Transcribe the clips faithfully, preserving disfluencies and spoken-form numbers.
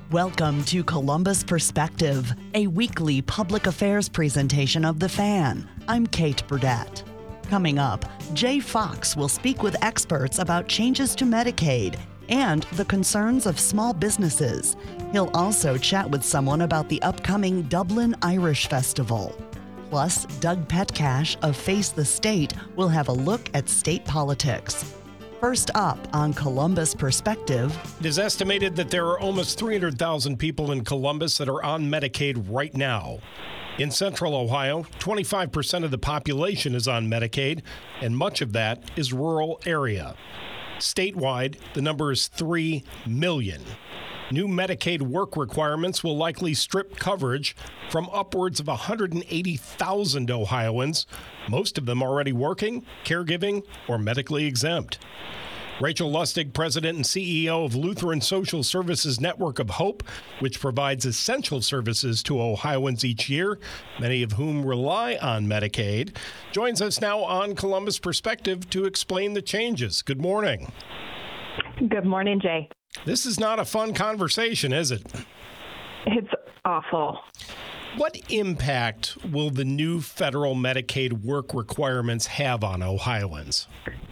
Welcome to Columbus Perspective, a weekly public affairs presentation of The Fan. I'm Kate Burdett. Coming up, Jay Fox will speak with experts about changes to Medicaid and the concerns of small businesses. He'll also chat with someone about the upcoming Dublin Irish Festival. Plus, Doug Petcash of Face the State will have a look at state politics. First up on Columbus Perspective. It is estimated that there are almost three hundred thousand people in Columbus that are on Medicaid right now. In central Ohio, twenty-five percent of the population is on Medicaid, and much of that is rural area. Statewide, the number is three million. New Medicaid work requirements will likely strip coverage from upwards of one hundred eighty thousand Ohioans, most of them already working, caregiving, or medically exempt. Rachel Lustig, president and C E O of Lutheran Social Services Network of Hope, which provides essential services to Ohioans each year, many of whom rely on Medicaid, joins us now on Columbus Perspective to explain the changes. Good morning. Good morning, Jay. This is not a fun conversation, is it? It's awful. What impact will the new federal Medicaid work requirements have on Ohioans?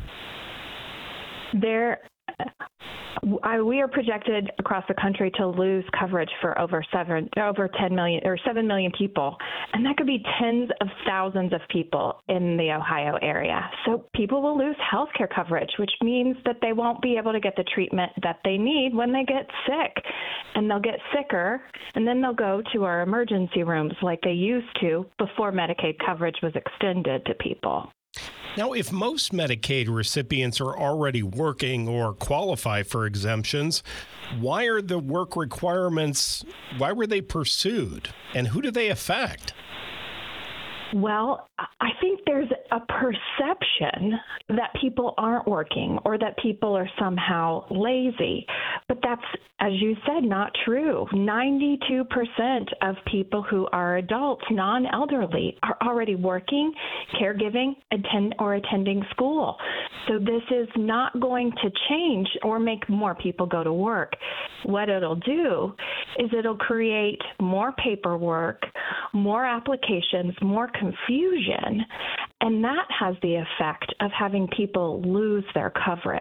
There, I, we are projected across the country to lose coverage for over seven, over ten million or seven million people, and that could be tens of thousands of people in the Ohio area. So people will lose health care coverage, which means that they won't be able to get the treatment that they need when they get sick, and they'll get sicker, and then they'll go to our emergency rooms like they used to before Medicaid coverage was extended to people. Now, if most Medicaid recipients are already working or qualify for exemptions, why are the work requirements, why were they pursued, and who do they affect? Well, I think there's a perception that people aren't working or that people are somehow lazy. But that's, as you said, not true. ninety-two percent of people who are adults, non-elderly, are already working, caregiving, attend, or attending school. So this is not going to change or make more people go to work. What it'll do is it'll create more paperwork, more applications, more confusion, and that has the effect of having people lose their coverage.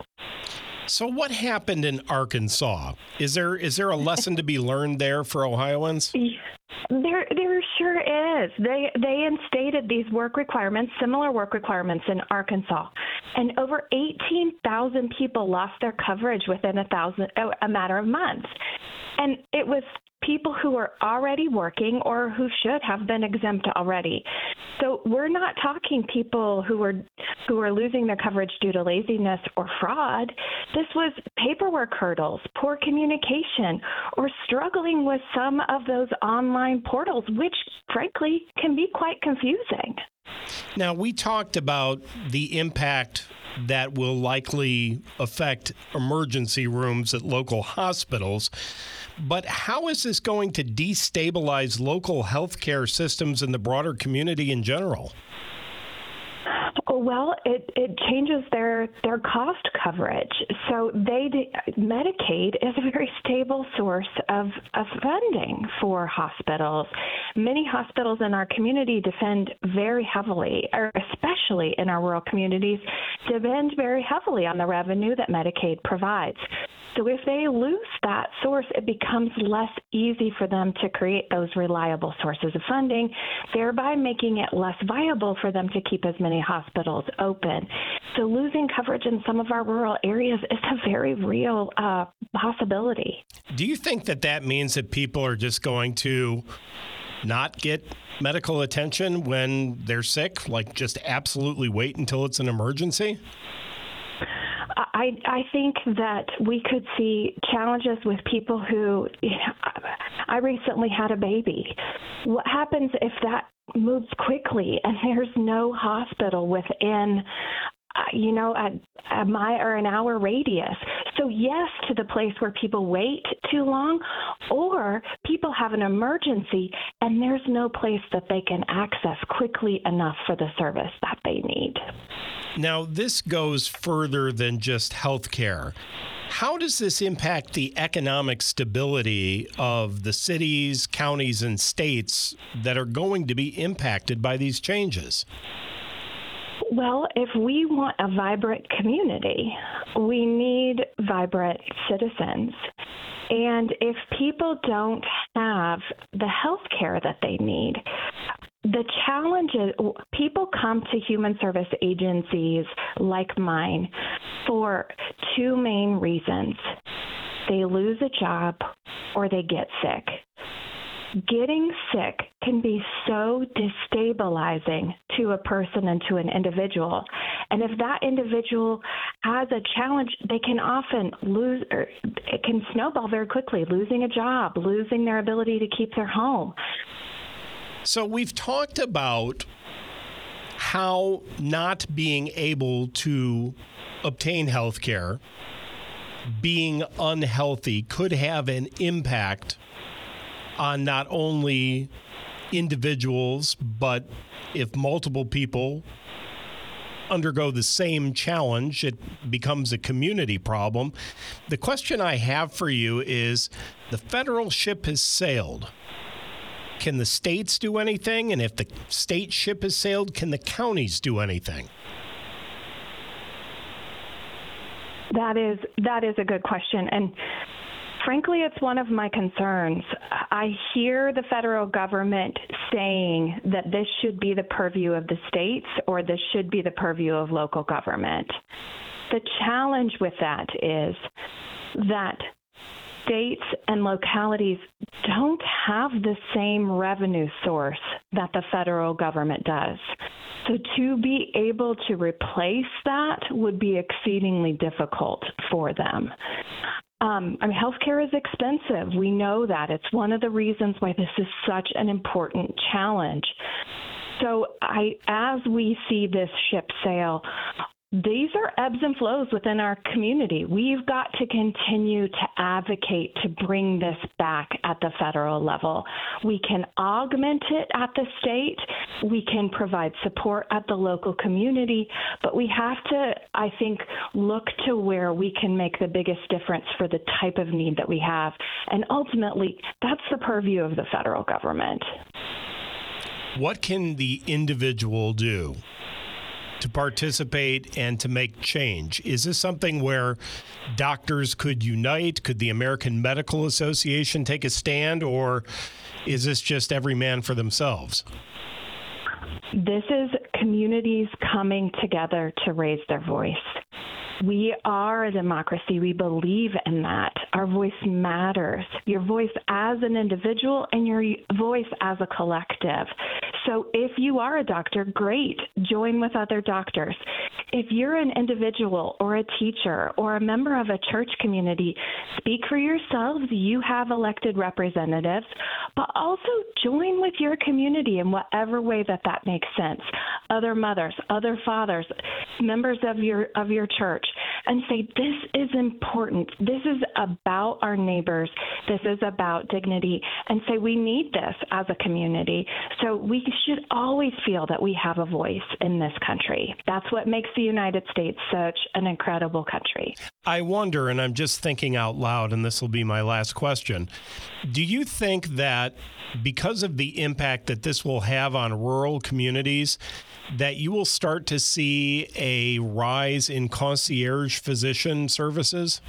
So what happened in Arkansas? Is there is there a lesson to be learned there for Ohioans? There, there sure is. They they instated these work requirements, similar work requirements in Arkansas, and over eighteen thousand people lost their coverage within a thousand a matter of months, and it was people who are already working or who should have been exempt already. So we're not talking people who are who are losing their coverage due to laziness or fraud. This was paperwork hurdles, poor communication, or struggling with some of those online portals, which frankly can be quite confusing. Now, we talked about the impact that will likely affect emergency rooms at local hospitals. But how is this going to destabilize local healthcare systems and the broader community in general? Well, it, it changes their, their cost coverage. So they Medicaid is a very stable source of, of funding for hospitals. Many hospitals in our community depend very heavily, or especially in our rural communities, depend very heavily on the revenue that Medicaid provides. So if they lose that source, it becomes less easy for them to create those reliable sources of funding, thereby making it less viable for them to keep as many hospitals open. So losing coverage in some of our rural areas is a very real uh, possibility. Do you think that that means that people are just going to not get medical attention when they're sick, like just absolutely wait until it's an emergency? I, I think that we could see challenges with people who, you know, I recently had a baby. What happens if that moves quickly and there's no hospital within uh, you know, a, a mile or an hour radius. So yes, to the place where people wait too long, or people have an emergency and there's no place that they can access quickly enough for the service that they need. Now, this goes further than just health care. How does this impact the economic stability of the cities, counties, and states that are going to be impacted by these changes? Well, if we want a vibrant community, we need vibrant citizens. And if people don't have the health care that they need, the challenge is people come to human service agencies like mine for two main reasons. They lose a job or they get sick. Getting sick can be so destabilizing to a person and to an individual. And if that individual has a challenge, they can often lose, or it can snowball very quickly, losing a job, losing their ability to keep their home. So we've talked about how not being able to obtain health care, being unhealthy, could have an impact on not only individuals, but if multiple people undergo the same challenge, it becomes a community problem. The question I have for you is, the federal ship has sailed. Can the states do anything? And if the state ship has sailed, can the counties do anything? That is that is a good question. And frankly, it's one of my concerns. I hear the federal government saying that this should be the purview of the states or this should be the purview of local government. The challenge with that is that states and localities don't have the same revenue source that the federal government does. So to be able to replace that would be exceedingly difficult for them. Um, I mean, healthcare is expensive. We know that. It's one of the reasons why this is such an important challenge. So I, as we see this ship sail, these are ebbs and flows within our community. We've got to continue to advocate to bring this back at the federal level. We can augment it at the state. We can provide support at the local community, but we have to, I think, look to where we can make the biggest difference for the type of need that we have. And ultimately, that's the purview of the federal government. What can the individual do to participate and to make change? Is this something where doctors could unite? Could the American Medical Association take a stand, or is this just every man for themselves? This is communities coming together to raise their voice. We are a democracy. We believe in that. Our voice matters. Your voice as an individual and your voice as a collective. So if you are a doctor, great. Join with other doctors. If you're an individual or a teacher or a member of a church community, speak for yourselves. You have elected representatives, but also join with your community in whatever way that that makes sense. Other mothers, other fathers, members of your of your church, and say, this is important. This is about our neighbors. This is about dignity, and say we need this as a community. So we should always feel that we have a voice in this country. That's what makes the United States such an incredible country. I wonder, and I'm just thinking out loud, and this will be my last question, do you think that because of the impact that this will have on rural communities, that you will start to see a rise in concierge physician services?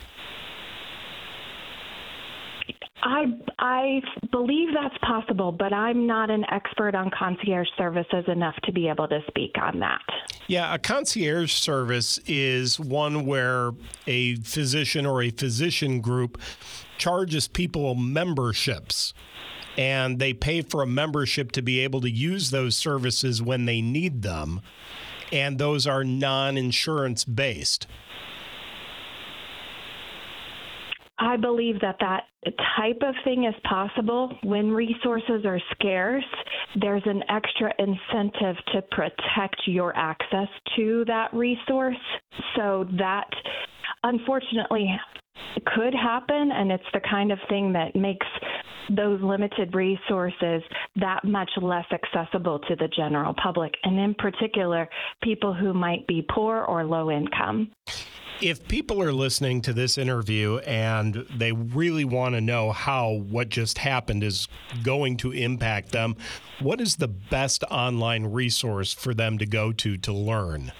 I I believe that's possible, but I'm not an expert on concierge services enough to be able to speak on that. Yeah, a concierge service is one where a physician or a physician group charges people memberships, and they pay for a membership to be able to use those services when they need them, and those are non-insurance based. I believe that that type of thing is possible when resources are scarce. There's an extra incentive to protect your access to that resource. So that, unfortunately, could happen, and it's the kind of thing that makes those limited resources that much less accessible to the general public, and in particular, people who might be poor or low income. If people are listening to this interview and they really want to know how what just happened is going to impact them, what is the best online resource for them to go to to learn?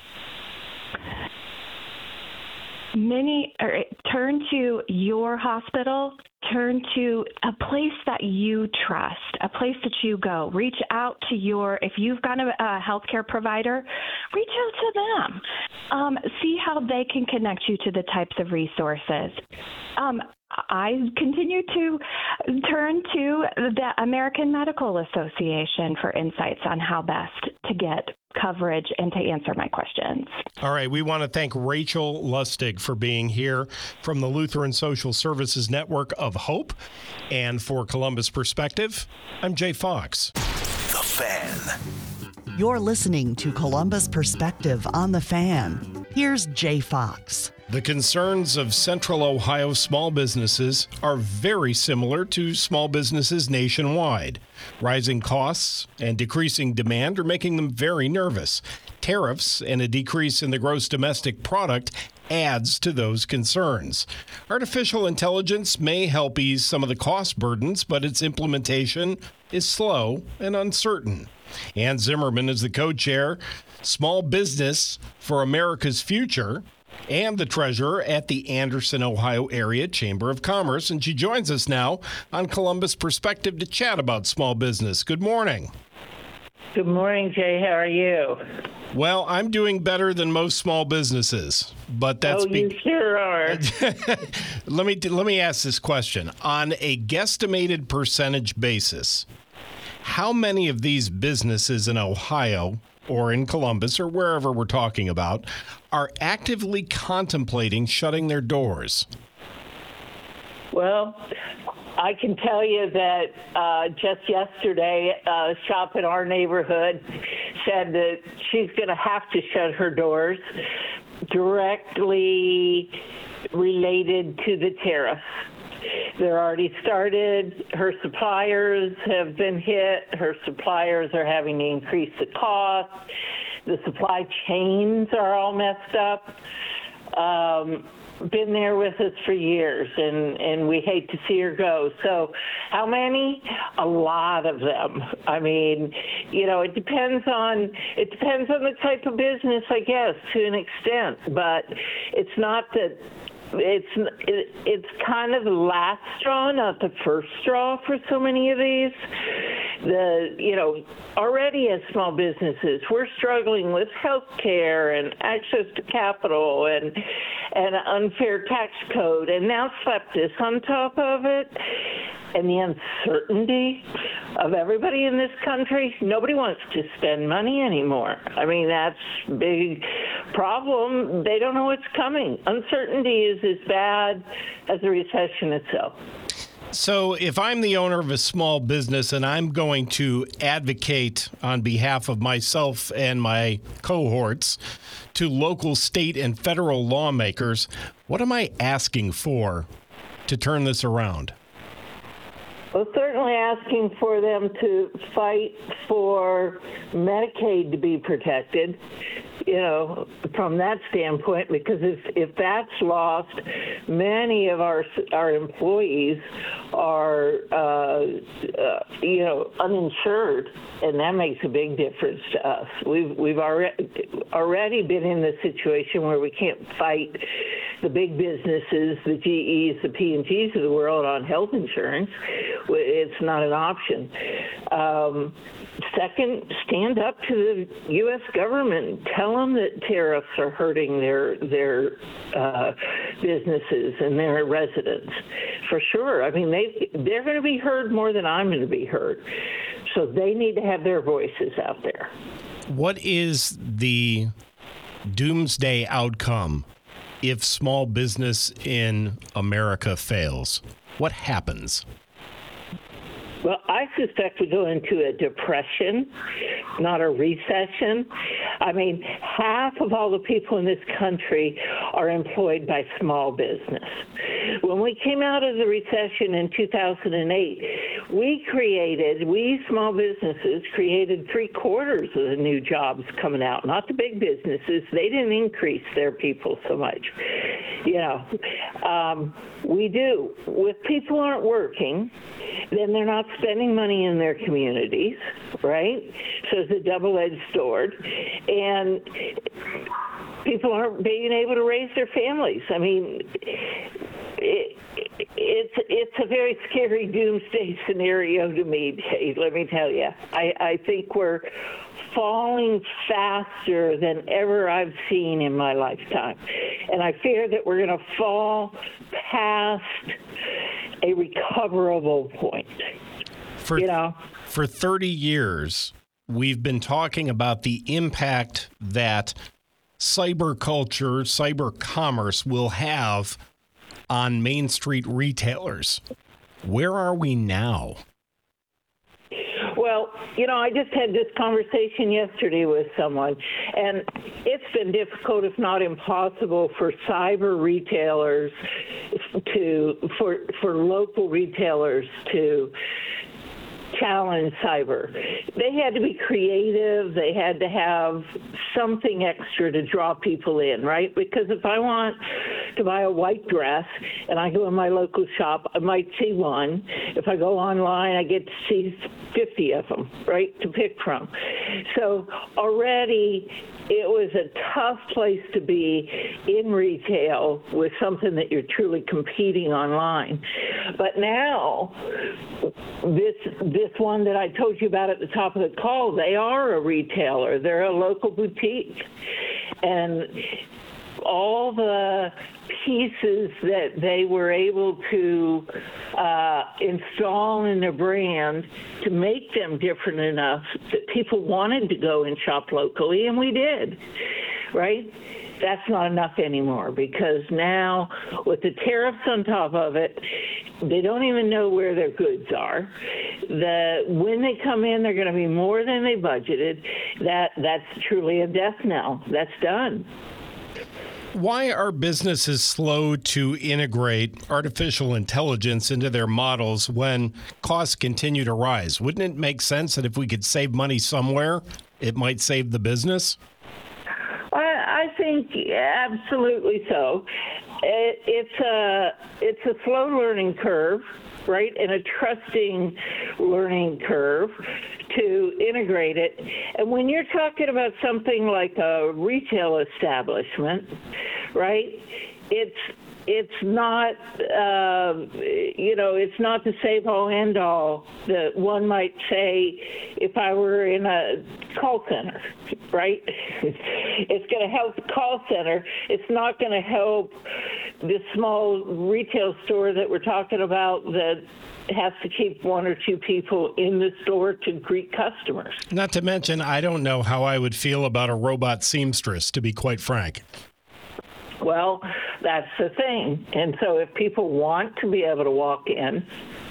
Many or turn to your hospital, turn to a place that you trust, a place that you go. Reach out to your, if you've got a, a healthcare provider, reach out to them. Um, see how they can connect you to the types of resources. Um, I continue to turn to the American Medical Association for insights on how best to get coverage and to answer my questions. All right. We want to thank Rachel Lustig for being here from the Lutheran Social Services Network of Hope. And for Columbus Perspective, I'm Jay Fox. The Fan. You're listening to Columbus Perspective on The Fan. Here's Jay Fox. The concerns of Central Ohio small businesses are very similar to small businesses nationwide. Rising costs and decreasing demand are making them very nervous. Tariffs and a decrease in the gross domestic product adds to those concerns. Artificial intelligence may help ease some of the cost burdens, but its implementation is slow and uncertain. Ann Zimmerman is the co-chair, Small Business for America's Future, and the treasurer at the Anderson, Ohio Area Chamber of Commerce. And she joins us now on Columbus Perspective to chat about small business. Good morning. Good morning, Jay. How are you? Well, I'm doing better than most small businesses, but that's oh, you be- sure are. let me let me ask this question. On a guesstimated percentage basis, how many of these businesses in Ohio or in Columbus or wherever we're talking about are actively contemplating shutting their doors? Well, I can tell you that uh, just yesterday, a shop in our neighborhood said that she's going to have to shut her doors directly related to the tariff. They're already started. Her suppliers have been hit. Her suppliers are having to increase the cost. The supply chains are all messed up. Um, been there with us for years, and, and we hate to see her go. So how many? A lot of them. I mean, you know, it depends on it depends on the type of business, I guess, to an extent. But it's not that it's it, it's kind of the last straw, not the first straw for so many of these. The, you know, already as small businesses, we're struggling with health care and access to capital and and an unfair tax code, and now slap this on top of it, and the uncertainty of everybody in this country. Nobody wants to spend money anymore. I mean, that's a big problem. They don't know what's coming. Uncertainty is as bad as the recession itself. So if I'm the owner of a small business and I'm going to advocate on behalf of myself and my cohorts to local, state, and federal lawmakers, what am I asking for to turn this around? Well, certainly asking for them to fight for Medicaid to be protected, you know, from that standpoint, because if, if that's lost, many of our our employees are, uh, uh, you know, uninsured, and that makes a big difference to us. We've we've already already been in the situation where we can't fight the big businesses, the G Es, the P and Gs of the world on health insurance. It's not an option. Um, second, stand up to the U S government. Tell them that tariffs are hurting their their uh, businesses and their residents. For sure. I mean, they they're going to be heard more than I'm going to be heard. So they need to have their voices out there. What is the doomsday outcome if small business in America fails? What happens? Well, I suspect we go into a depression, not a recession. I mean, half of all the people in this country are employed by small business. When we came out of the recession in two thousand eight, we created, we small businesses created three quarters of the new jobs coming out, not the big businesses. They didn't increase their people so much. You know, um, we do. If people aren't working, then they're not spending money in their communities, right? So it's a double-edged sword. And people aren't being able to raise their families. I mean, it, it's it's a very scary doomsday scenario to me, Dave, let me tell you. I, I think we're falling faster than ever I've seen in my lifetime. And I fear that we're going to fall past a recoverable point. For, you know? For thirty years, we've been talking about the impact that cyber culture, cyber commerce will have on Main Street retailers. Where are we now? Well, you know, I just had this conversation yesterday with someone, and it's been difficult, if not impossible, for cyber retailers to, for for local retailers to challenge cyber. They had to be creative. They had to have something extra to draw people in, right? Because if I want to buy a white dress and I go in my local shop, I might see one. If I go online, I get to see fifty of them, right, to pick from. So already it was a tough place to be in retail with something that you're truly competing online. But now, this this one that I told you about at the top of the call, they are a retailer. They're a local boutique. And all the pieces that they were able to uh, install in their brand to make them different enough that people wanted to go and shop locally, and we did, right? That's not enough anymore, because now with the tariffs on top of it, they don't even know where their goods are. The when they come in, they're going to be more than they budgeted. That that's truly a death knell. That's done. Why are businesses slow to integrate artificial intelligence into their models when costs continue to rise? Wouldn't it make sense that if we could save money somewhere, it might save the business? I, I think absolutely so. It, it's a it's a slow learning curve, right, and a trusting learning curve to integrate it. And when you're talking about something like a retail establishment, right, it's it's not, uh, you know, it's not the save-all, end-all that one might say if I were in a call center, right? It's going to help the call center. It's not going to help this small retail store that we're talking about that has to keep one or two people in the store to greet customers. Not to mention, I don't know how I would feel about a robot seamstress, to be quite frank. Well, that's the thing. And so if people want to be able to walk in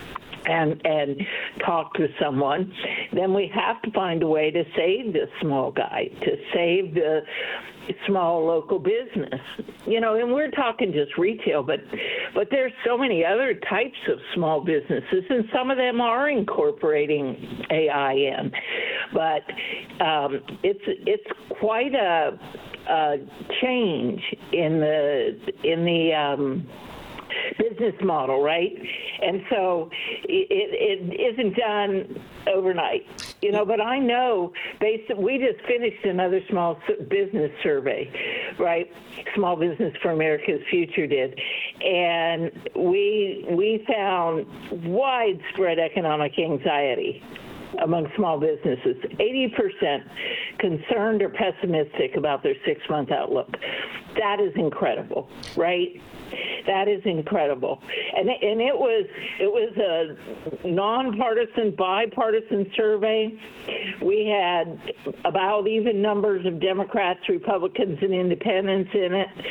and and talk to someone, then we have to find a way to save this small guy, to save the small local business. You know, and we're talking just retail, but but there's so many other types of small businesses, and some of them are incorporating A I in. But um, it's it's quite a, a change in the in the um, business model, right? And so it, it isn't done overnight, you know, but I know based, we just finished another small business survey, right? Small Business for America's Future did. And we, we found widespread economic anxiety among small businesses, eighty percent concerned or pessimistic about their six-month outlook. That is incredible, right? That is incredible. And it, and it was it was a nonpartisan, bipartisan survey. We had about even numbers of Democrats, Republicans, and independents in it.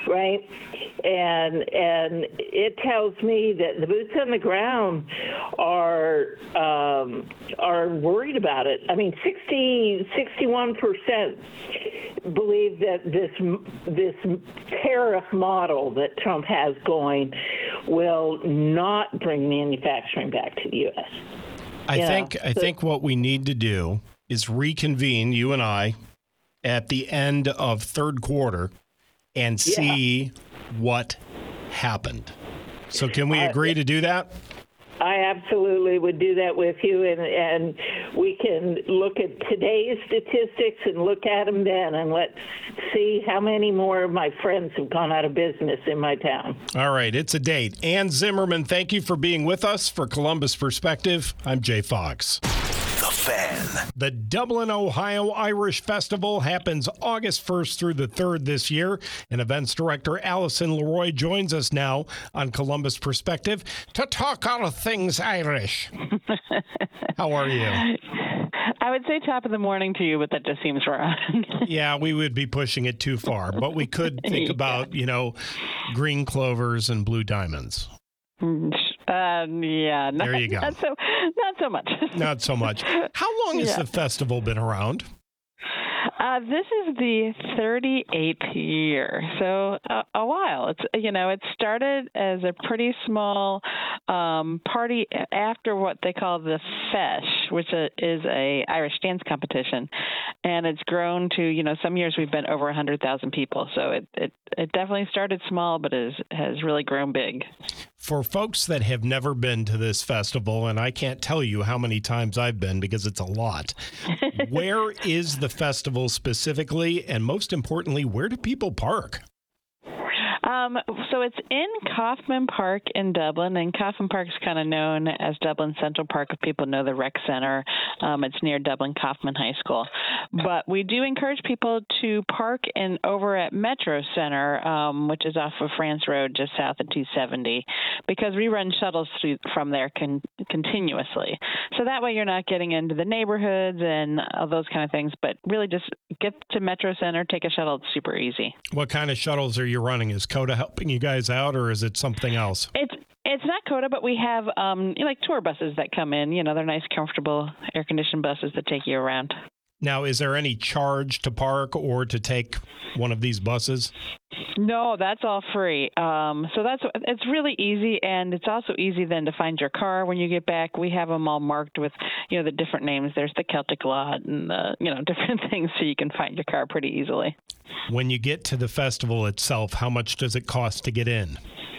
right? And and it tells me that the boots on the ground are um, are worried about it. I mean, sixty, sixty-one percent believe that this this tariff model that Trump has going will not bring manufacturing back to the U S. I You think know, I so- think what we need to do is reconvene, you and I, at the end of third quarter and see what happened. So can we Uh, agree to do that? I absolutely would do that with you, and, and we can look at today's statistics and look at them then, and let's see how many more of my friends have gone out of business in my town. All right, it's a date. Ann Zimmerman, thank you for being with us for Columbus Perspective. I'm Jay Fox. The Fan. The Dublin, Ohio Irish Festival happens August first through the third this year. And events director Allison Leroy joins us now on Columbus Perspective to talk all things Irish. How are you? I would say top of the morning to you, but that just seems wrong. Yeah, we would be pushing it too far, but we could think Yeah. about, you know, green clovers and blue diamonds. Um, yeah, not, There you go. Not so, not so much. Not so much. How long has Yeah. the festival been around? Uh, this is the thirty-eighth year, so a, a while. It's you know, it started as a pretty small um, party after what they call the Feis, which is a Irish dance competition, and it's grown to you know some years we've been over a hundred thousand people. So it, it it definitely started small, but is has really grown big. For folks that have never been to this festival, and I can't tell you how many times I've been because it's a lot, where is the festival specifically? And most importantly, where do people park? Um, so it's in Kaufman Park in Dublin, and Kaufman Park is kind of known as Dublin Central Park if people know the rec center. Um, it's near Dublin Kaufman High School. But we do encourage people to park in over at Metro Center, um, which is off of France Road, just south of two seventy, because we run shuttles through, from there con- continuously. So that way you're not getting into the neighborhoods and all those kind of things, but really just get to Metro Center, take a shuttle. It's super easy. What kind of shuttles are you running? Is COTA helping you guys out, or is it something else? It's it's not COTA, but we have um, you know, like tour buses that come in. You know, they're nice, comfortable, air-conditioned buses that take you around. Now, is there any charge to park or to take one of these buses? No, that's all free. Um, so that's it's really easy, and it's also easy then to find your car when you get back. We have them all marked with, you know, the different names. There's the Celtic Lot and the, you know, different things, so you can find your car pretty easily. When you get to the festival itself, how much does it cost to get in?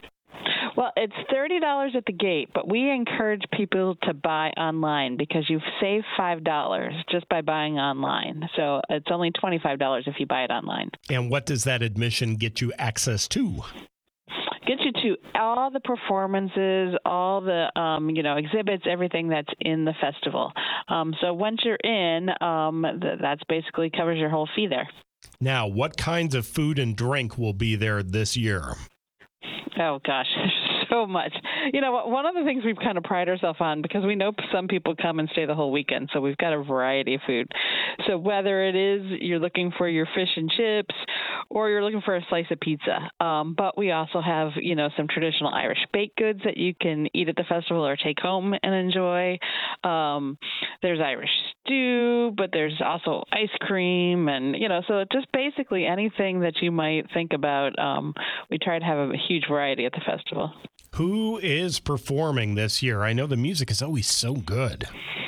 Well, it's thirty dollars at the gate, but we encourage people to buy online because you save five dollars just by buying online. So it's only twenty-five dollars if you buy it online. And what does that admission get you access to? Get you to all the performances, all the um, you know exhibits, everything that's in the festival. Um, so once you're in, um, th- that's basically covers your whole fee there. Now, what kinds of food and drink will be there this year? Oh, gosh, so much. You know, one of the things we've kind of pride ourselves on, because we know some people come and stay the whole weekend, so we've got a variety of food. So whether it is you're looking for your fish and chips or you're looking for a slice of pizza, um, but we also have, you know, some traditional Irish baked goods that you can eat at the festival or take home and enjoy. Um, there's Irish stew, but there's also ice cream and, you know, so just basically anything that you might think about. Um, we try to have a huge variety at the festival. Who is performing this year? I know the music is always so good.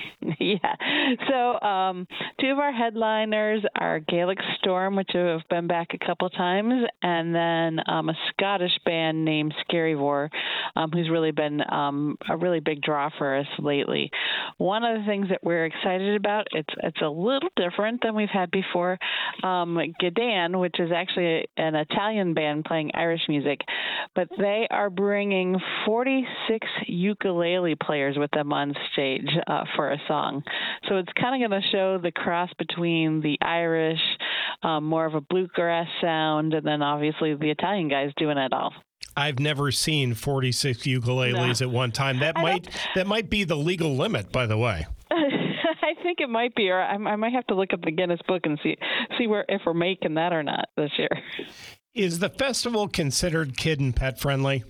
Yeah. So um, two of our headliners are Gaelic Storm, which have been back a couple times, and then um, a Scottish band named Scary War, um, who's really been um, a really big draw for us lately. One of the things that we're excited about, it's it's a little different than we've had before. Um, Gadan, which is actually an Italian band playing Irish music, but they are bringing forty-six ukulele players with them on stage uh, for a song. So it's kind of going to show the cross between the Irish, um, more of a bluegrass sound, and then obviously the Italian guys doing it all. I've never seen forty-six ukuleles No. at one time. That I might that might be the legal limit, by the way. I think it might be, or I, I might have to look up the Guinness book and see see where if we're making that or not this year. Is the festival considered kid and pet friendly?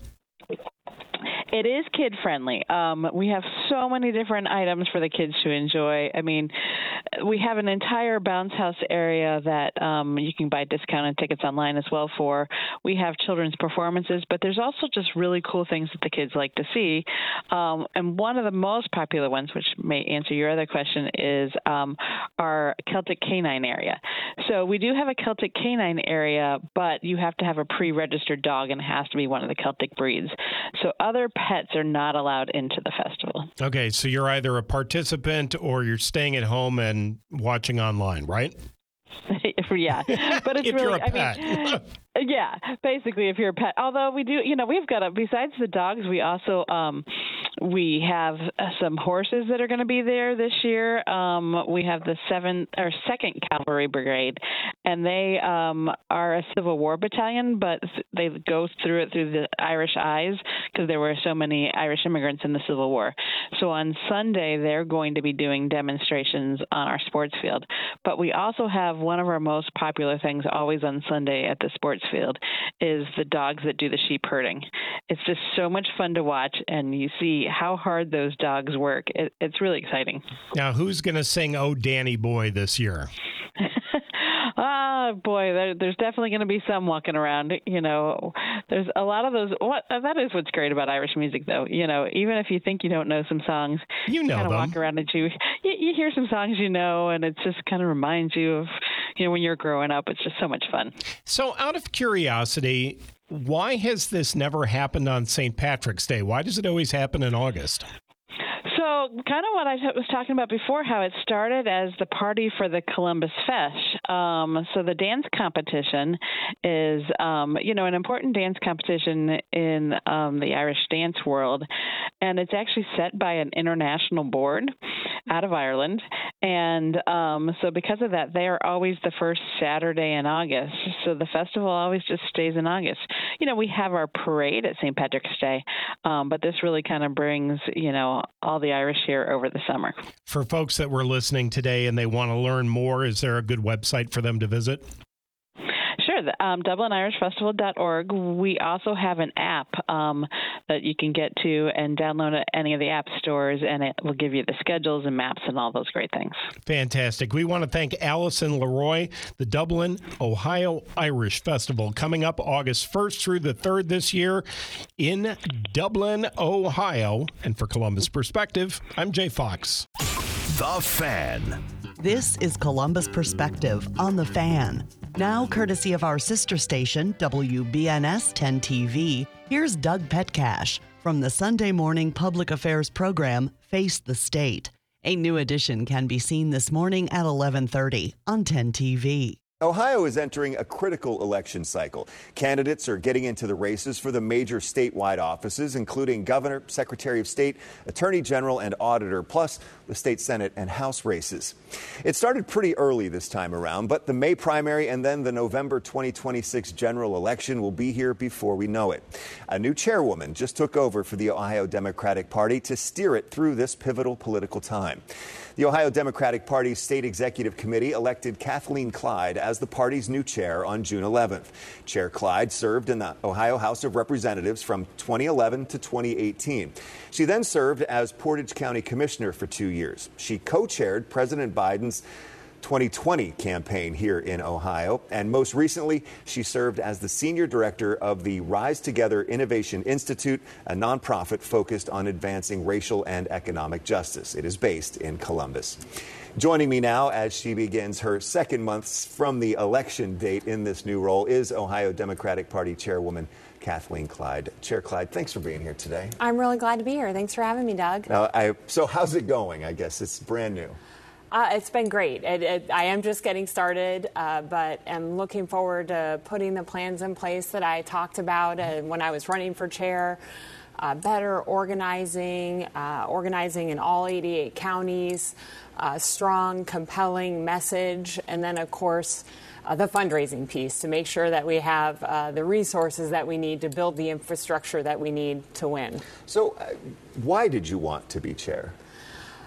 It is kid-friendly. Um, we have so many different items for the kids to enjoy. I mean, we have an entire bounce house area that um, you can buy discounted tickets online as well for. We have children's performances, but there's also just really cool things that the kids like to see. Um, and one of the most popular ones, which may answer your other question, is um, our Celtic Canine area. So we do have a Celtic Canine area, but you have to have a pre-registered dog, and it has to be one of the Celtic breeds. So other pets are not allowed into the festival. Okay, so you're either a participant or you're staying at home and watching online, right? Yeah, but it's if really, you're a I pet. mean, yeah, basically if you're a pet. Although we do, you know, we've got a, besides the dogs, we also um, we have some horses that are going to be there this year. Um, we have the seventh or second Cavalry Brigade, and they um, are a Civil War battalion, but they go through it through the Irish eyes because there were so many Irish immigrants in the Civil War. So on Sunday, they're going to be doing demonstrations on our sports field. But we also have one of our most popular things always on Sunday at the sports field is the dogs that do the sheep herding. It's just so much fun to watch, and you see how hard those dogs work. It, it's really exciting. Now, who's going to sing "Oh, Danny Boy" this year? Ah, boy, there, there's definitely going to be some walking around. You know, there's a lot of those. What that is what's great about Irish music, though. You know, even if you think you don't know some songs, you know kind of them. Walk around and you, you you hear some songs you know, and it just kind of reminds you of, you know, when you're growing up. It's just so much fun. So, out of curiosity, why has this never happened on Saint Patrick's Day? Why does it always happen in August? So kind of what I was talking about before, how it started as the party for the Columbus Fesh. Um, so the dance competition is, um, you know, an important dance competition in um, the Irish dance world. And it's actually set by an international board out of Ireland. And um, so because of that, they are always the first Saturday in August. So the festival always just stays in August. You know, we have our parade at Saint Patrick's Day, um, but this really kind of brings, you know, all the Irish here over the summer. For folks that were listening today and they want to learn more, is there a good website for them to visit? Sure, the, um, Dublin Irish Festival dot org. We also have an app um, that you can get to and download at any of the app stores, and it will give you the schedules and maps and all those great things. Fantastic. We want to thank Allison Leroy, the Dublin, Ohio Irish Festival, coming up August first through the third this year in Dublin, Ohio. And for Columbus Perspective, I'm Jay Fox. The Fan. This is Columbus Perspective on The Fan. Now, courtesy of our sister station, W B N S ten T V, here's Doug Petcash from the Sunday morning public affairs program, Face the State. A new edition can be seen this morning at eleven thirty on ten T V. Ohio is entering a critical election cycle. Candidates are getting into the races for the major statewide offices, including governor, secretary of state, attorney general, and auditor, plus the state senate and house races. It started pretty early this time around, but the May primary and then the November twenty twenty-six general election will be here before we know it. A new chairwoman just took over for the Ohio Democratic Party to steer it through this pivotal political time. The Ohio Democratic Party's State Executive Committee elected Kathleen Clyde as the party's new chair on June eleventh. Chair Clyde served in the Ohio House of Representatives from twenty eleven to twenty eighteen. She then served as Portage County Commissioner for two years. She co-chaired President Biden's twenty twenty campaign here in Ohio, and most recently she served as the senior director of the Rise Together Innovation Institute, a nonprofit focused on advancing racial and economic justice. It is based in Columbus. Joining me now as she begins her second month from the election date in this new role is Ohio Democratic Party Chairwoman Kathleen Clyde. Chair Clyde, thanks for being here today. I'm really glad to be here. Thanks for having me, Doug. Uh, I, so how's it going? I guess it's brand new. Uh, it's been great. It, it, I am just getting started, uh, but am looking forward to putting the plans in place that I talked about uh, when I was running for chair. Uh, better organizing, uh, organizing in all eighty-eight counties, uh, strong, compelling message, and then, of course, uh, the fundraising piece to make sure that we have uh, the resources that we need to build the infrastructure that we need to win. So uh, why did you want to be chair?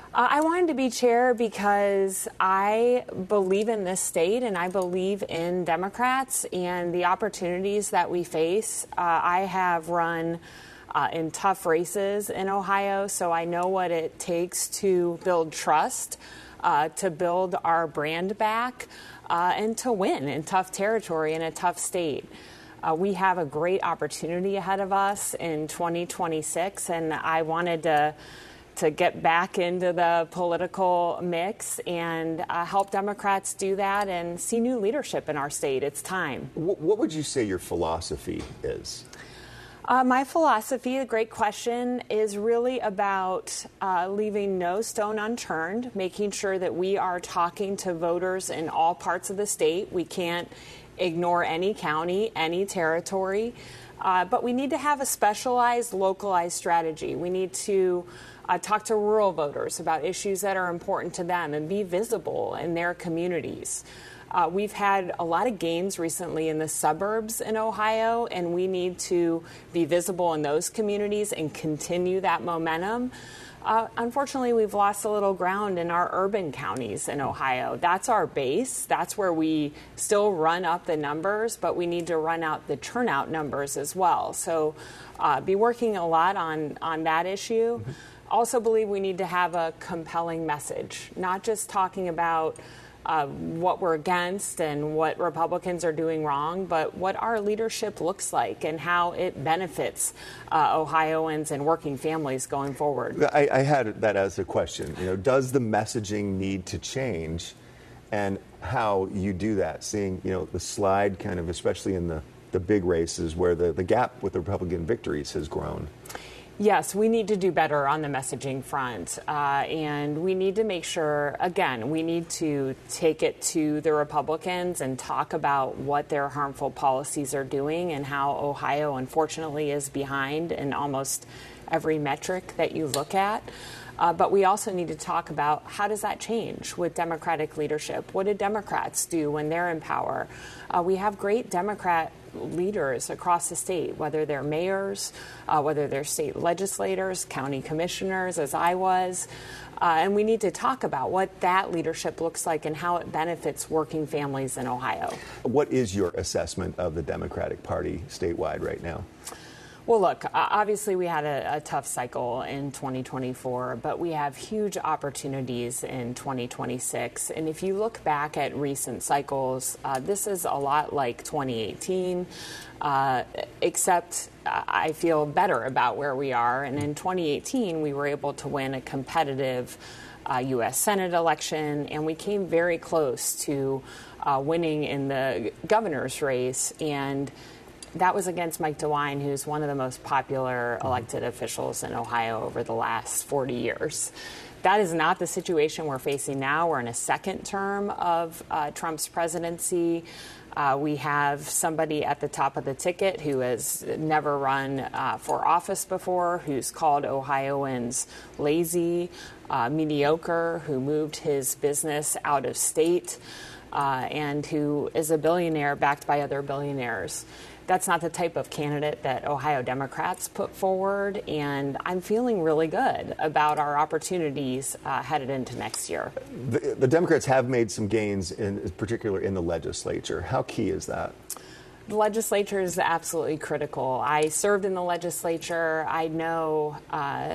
Uh, I wanted to be chair because I believe in this state and I believe in Democrats and the opportunities that we face. Uh, I have run uh, in tough races in Ohio, so I know what it takes to build trust, uh, to build our brand back, uh, and to win in tough territory in a tough state. Uh, we have a great opportunity ahead of us in twenty twenty-six, and I wanted to to get back into the political mix and uh, help Democrats do that and see new leadership in our state. It's time. What would you say your philosophy is? Uh, my philosophy, a great question, is really about uh, leaving no stone unturned, making sure that we are talking to voters in all parts of the state. We can't ignore any county, any territory, uh, but we need to have a specialized, localized strategy. We need to Uh, talk to rural voters about issues that are important to them and be visible in their communities. Uh, we've had a lot of gains recently in the suburbs in Ohio, and we need to be visible in those communities and continue that momentum. Uh, unfortunately, we've lost a little ground in our urban counties in Ohio. That's our base. That's where we still run up the numbers, but we need to run out the turnout numbers as well. So uh, be working a lot on, on that issue. Mm-hmm. Also believe we need to have a compelling message, not just talking about uh, what we're against and what Republicans are doing wrong, but what our leadership looks like and how it benefits uh, Ohioans and working families going forward. I, I had that as a question. You know, does the messaging need to change, and how you do that? Seeing, you know, the slide kind of, especially in the, the big races where the, the gap with the Republican victories has grown. Yes, we need to do better on the messaging front, uh, and we need to make sure, again, we need to take it to the Republicans and talk about what their harmful policies are doing and how Ohio, unfortunately, is behind in almost every metric that you look at. Uh, but we also need to talk about how does that change with Democratic leadership? What do Democrats do when they're in power? Uh, we have great Democrat leaders across the state, whether they're mayors, uh, whether they're state legislators, county commissioners, as I was. Uh, and we need to talk about what that leadership looks like and how it benefits working families in Ohio. What is your assessment of the Democratic Party statewide right now? Well, look, obviously we had a, a tough cycle in twenty twenty-four, but we have huge opportunities in twenty twenty-six. And if you look back at recent cycles, uh, this is a lot like twenty eighteen, uh, except I feel better about where we are. And in twenty eighteen, we were able to win a competitive uh, U S Senate election, and we came very close to uh, winning in the governor's race. And that was against Mike DeWine, who's one of the most popular elected officials in Ohio over the last forty years. That is not the situation we're facing now. We're in a second term of uh, Trump's presidency. Uh, we have somebody at the top of the ticket who has never run uh, for office before, who's called Ohioans lazy, uh, mediocre, who moved his business out of state, uh, and who is a billionaire backed by other billionaires. That's not the type of candidate that Ohio Democrats put forward, and I'm feeling really good about our opportunities uh, headed into next year. The, the Democrats have made some gains, in particular in the legislature. How key is that? The legislature is absolutely critical. I served in the legislature. I know uh,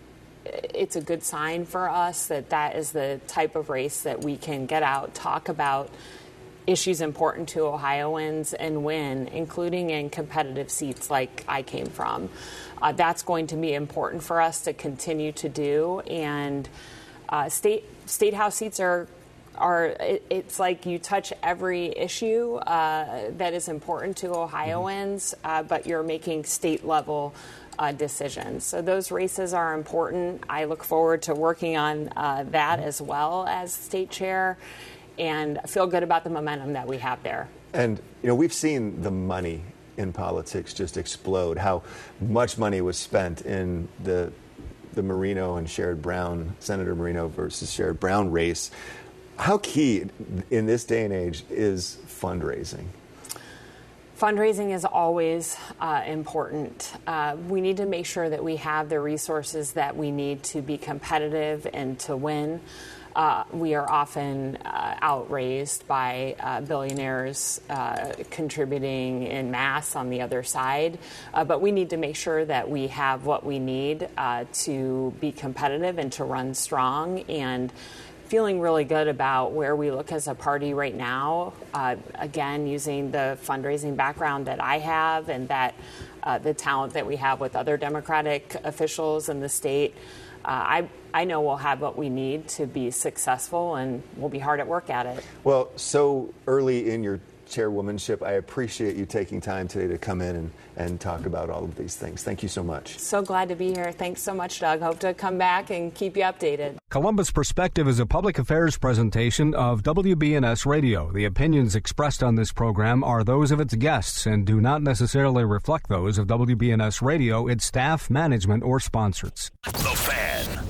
it's a good sign for us that that is the type of race that we can get out, talk about issues important to Ohioans and win, including in competitive seats like I came from. Uh, that's going to be important for us to continue to do. And uh, state state house seats are are it, it's like you touch every issue uh, that is important to Ohioans, uh, but you're making state level uh, decisions. So those races are important. I look forward to working on uh, that as well as state chair, and feel good about the momentum that we have there. And, you know, we've seen the money in politics just explode, how much money was spent in the the Marino and Sherrod Brown, Senator Marino versus Sherrod Brown race. How key in this day and age is fundraising? Fundraising is always uh, important. Uh, we need to make sure that we have the resources that we need to be competitive and to win. Uh, we are often uh, outraised by uh, billionaires uh, contributing en masse on the other side, uh, but we need to make sure that we have what we need uh, to be competitive and to run strong, and feeling really good about where we look as a party right now. Uh, again, using the fundraising background that I have and that uh, the talent that we have with other Democratic officials in the state, uh, I, I know we'll have what we need to be successful, and we'll be hard at work at it. Well, so early in your chairwomanship, I appreciate you taking time today to come in and, and talk about all of these things. Thank you so much. So glad to be here. Thanks so much, Doug. Hope to come back and keep you updated. Columbus Perspective is a public affairs presentation of W B N S Radio. The opinions expressed on this program are those of its guests and do not necessarily reflect those of W B N S Radio, its staff, management, or sponsors. The Fan.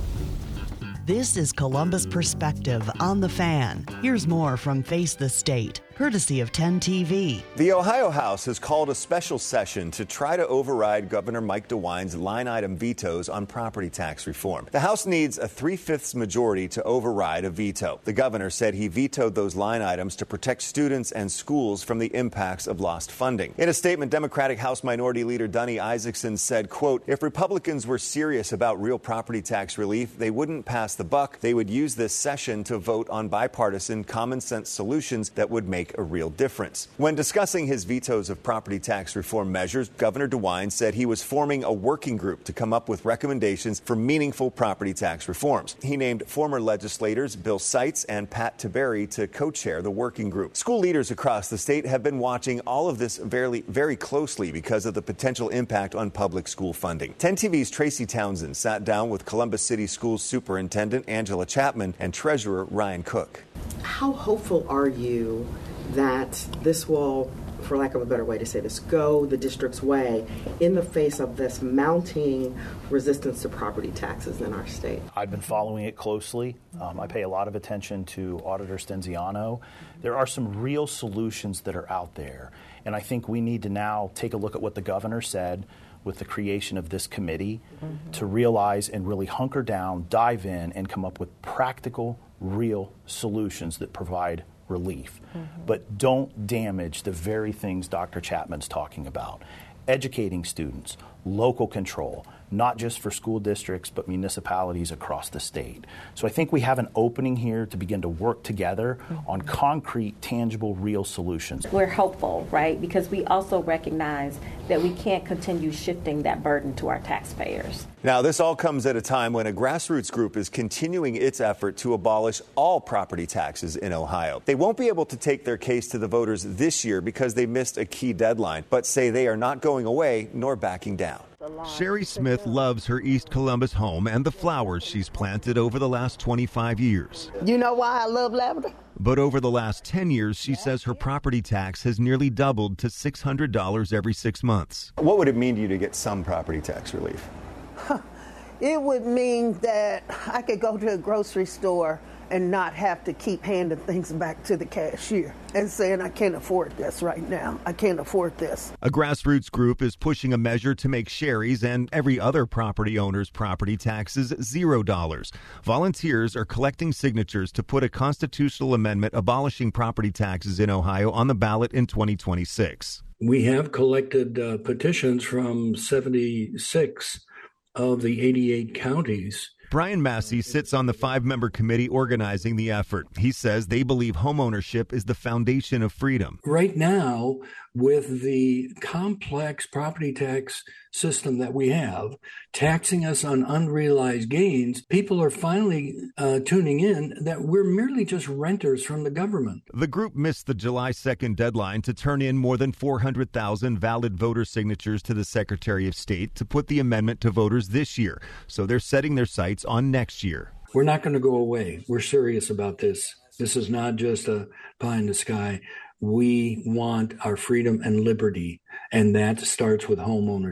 This is Columbus Perspective on The Fan. Here's more from Face the State, courtesy of ten T V. The Ohio House has called a special session to try to override Governor Mike DeWine's line-item vetoes on property tax reform. The House needs a three-fifths majority to override a veto. The governor said he vetoed those line items to protect students and schools from the impacts of lost funding. In a statement, Democratic House Minority Leader Dunny Isaacson said, quote, if Republicans were serious about real property tax relief, they wouldn't pass the buck. They would use this session to vote on bipartisan, common-sense solutions that would make a real difference. When discussing his vetoes of property tax reform measures, Governor DeWine said he was forming a working group to come up with recommendations for meaningful property tax reforms. He named former legislators Bill Seitz and Pat Tiberi to co-chair the working group. School leaders across the state have been watching all of this very, very closely because of the potential impact on public school funding. ten T V's Tracy Townsend sat down with Columbus City Schools Superintendent Angela Chapman and Treasurer Ryan Cook. How hopeful are you that this will, for lack of a better way to say this, go the district's way in the face of this mounting resistance to property taxes in our state? I've been following it closely. Um, I pay a lot of attention to Auditor Stenziano. There are some real solutions that are out there, and I think we need to now take a look at what the governor said with the creation of this committee mm-hmm. to realize and really hunker down, dive in, and come up with practical, real solutions that provide relief. Mm-hmm. But don't damage the very things Doctor Chapman's talking about. Educating students, local control, not just for school districts, but municipalities across the state. So I think we have an opening here to begin to work together mm-hmm. on concrete, tangible, real solutions. We're hopeful, right? Because we also recognize that we can't continue shifting that burden to our taxpayers. Now, this all comes at a time when a grassroots group is continuing its effort to abolish all property taxes in Ohio. They won't be able to take their case to the voters this year because they missed a key deadline, but say they are not going away nor backing down. Sherry Smith loves her East Columbus home and the flowers she's planted over the last twenty-five years. You know why I love lavender? But over the last ten years, she says her property tax has nearly doubled to six hundred dollars every six months. What would it mean to you to get some property tax relief? It would mean that I could go to a grocery store and not have to keep handing things back to the cashier and saying, I can't afford this right now. I can't afford this. A grassroots group is pushing a measure to make Sherry's and every other property owner's property taxes zero dollars. Volunteers are collecting signatures to put a constitutional amendment abolishing property taxes in Ohio on the ballot in twenty twenty-six. We have collected uh, petitions from seventy-six of the eighty-eight counties. Brian Massey sits on the five-member committee organizing the effort. He says they believe homeownership is the foundation of freedom. Right now, with the complex property tax system that we have, taxing us on unrealized gains, people are finally uh, tuning in that we're merely just renters from the government. The group missed the July second deadline to turn in more than four hundred thousand valid voter signatures to the Secretary of State to put the amendment to voters this year. So they're setting their sights on next year. We're not going to go away. We're serious about this. This is not just a pie in the sky. We want our freedom and liberty, and that starts with home ownership.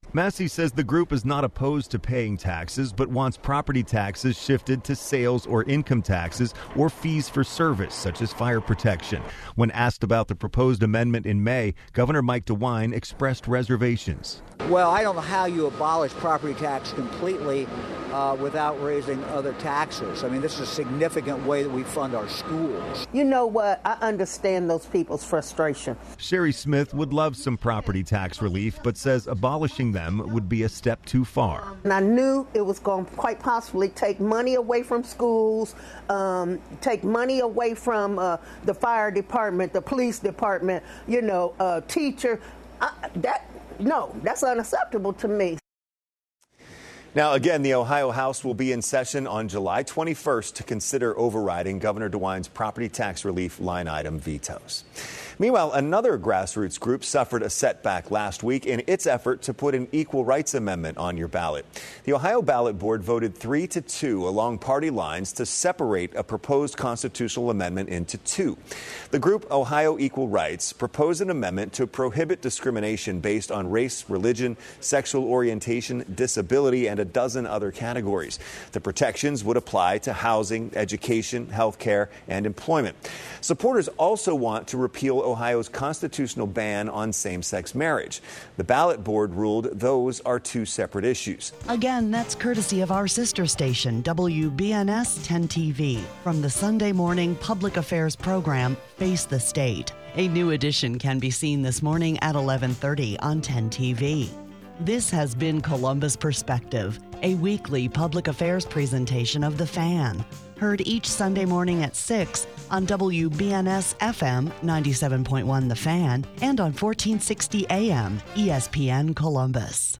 Massey says the group is not opposed to paying taxes, but wants property taxes shifted to sales or income taxes or fees for service, such as fire protection. When asked about the proposed amendment in May, Governor Mike DeWine expressed reservations. Well, I don't know how you abolish property tax completely uh, without raising other taxes. I mean, this is a significant way that we fund our schools. You know what? I understand those people's frustration. Sherry Smith would love some property tax relief, but says abolishing them would be a step too far. And I knew it was going to quite possibly take money away from schools, um, take money away from uh, the fire department, the police department, you know, uh, teacher. I, that no, that's unacceptable to me. Now, again, the Ohio House will be in session on July twenty-first to consider overriding Governor DeWine's property tax relief line item vetoes. Meanwhile, another grassroots group suffered a setback last week in its effort to put an equal rights amendment on your ballot. The Ohio Ballot Board voted three to two along party lines to separate a proposed constitutional amendment into two. The group Ohio Equal Rights proposed an amendment to prohibit discrimination based on race, religion, sexual orientation, disability, and a dozen other categories. The protections would apply to housing, education, health care, and employment. Supporters also want to repeal Ohio's constitutional ban on same-sex marriage. The ballot board ruled those are two separate issues. Again, that's courtesy of our sister station, W B N S ten T V, from the Sunday morning public affairs program, Face the State. A new edition can be seen this morning at eleven thirty on ten T V. This has been Columbus Perspective, a weekly public affairs presentation of The Fan. Heard each Sunday morning at six on W B N S F M ninety-seven point one The Fan and on fourteen sixty A M E S P N Columbus.